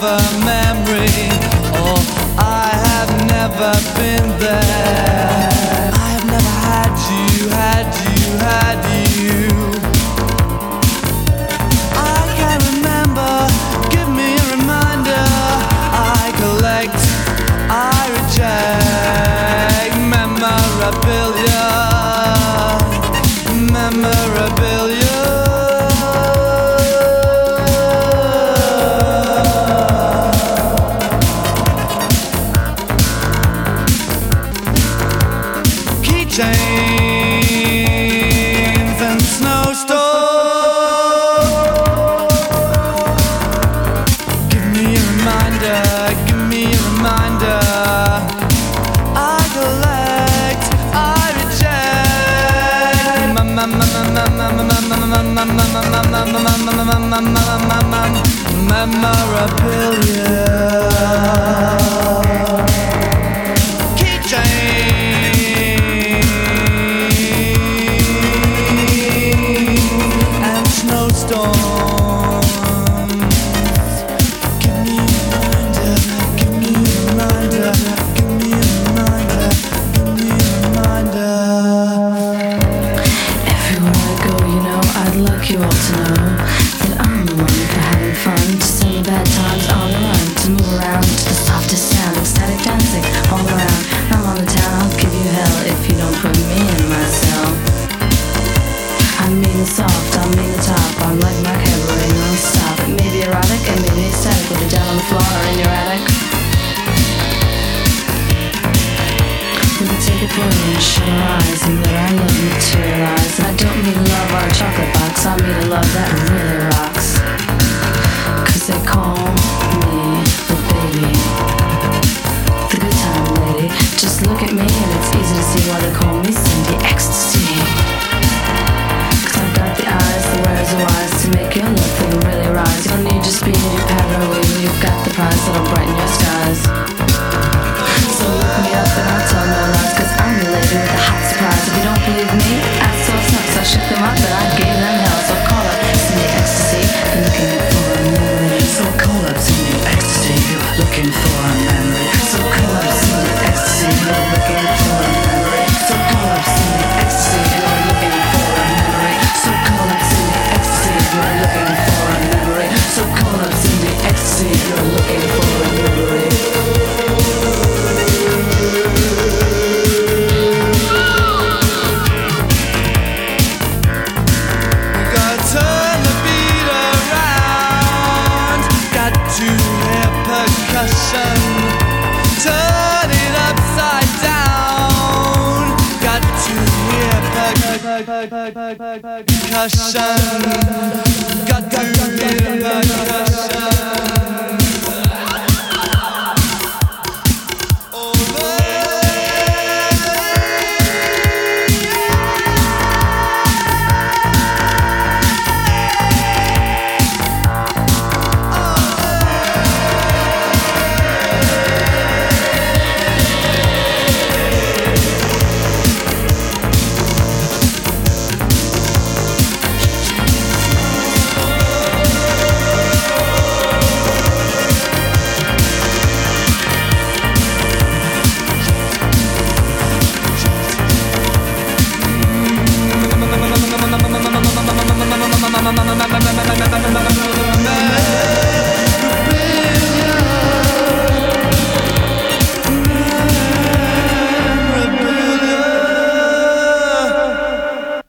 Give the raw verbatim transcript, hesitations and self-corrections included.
a memory. Oh, I have never been there. I have never had you, had you, had you. I can't remember, give me a reminder. I collect, I reject memorabilia, memorabilia. Chains and snowstorms. Give me a reminder, give me a reminder. I collect, I reject memorabilia. You all to know that I'm the one for having fun, to sing the bad times on the run, to move around to the softest sound, ecstatic dancing all around. I'm on the town, I'll give you hell if you don't put me in my cell. I mean the soft, I mean the top, I'm like my cabaret non-stop. It may be erotic, it may be ecstatic, with you down on the floor or in your attic. We could take a pill and shut our eyes and let our love materialize. And I don't mean love or a chocolate box, I mean a love that really rocks. Cause they call me the baby, the good time lady. Just look at me and it's easy to see why they call me Cindy Ecstasy. Cause I've got the eyes, the where's the whys to make your love thing really rise. You don't need your speed, your power, you've got the prize that'll brighten your skies. So look me up and I'll tell no lies, cause I'm the lady with the hot surprise. If you don't believe me, ask those nuts. I shook them up and I gave them hell. So call up Cindy Ecstasy, you're looking for a memory. So call up Cindy Ecstasy, you're looking for a memory. So call up Cindy Ecstasy, you're looking for a memory. So call up Cindy Ecstasy, you're looking for a memory. So call up Cindy Ecstasy, you're looking for a memory. So call up Cindy Ecstasy, you're looking for a memory. Turn it upside down. Got to hear percussion. Got to hear percussion. Mama, mama, mama, mama, mama, mama, mama, mama, mama, mama, mama, mama, mama, mama, mama, mama, mama, mama,